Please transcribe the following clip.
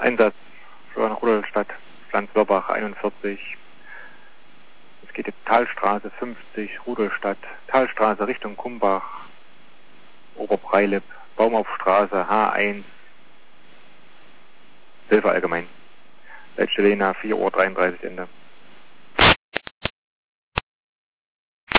Einsatz für Rudolstadt, Pflanzlorbach 41. Es geht jetzt Talstraße 50, Rudolstadt, Talstraße Richtung Kumbach, Oberbreilib, Baumaufstraße H1, Hilfe allgemein. Leitstelle nach 4:33 Uhr Ende.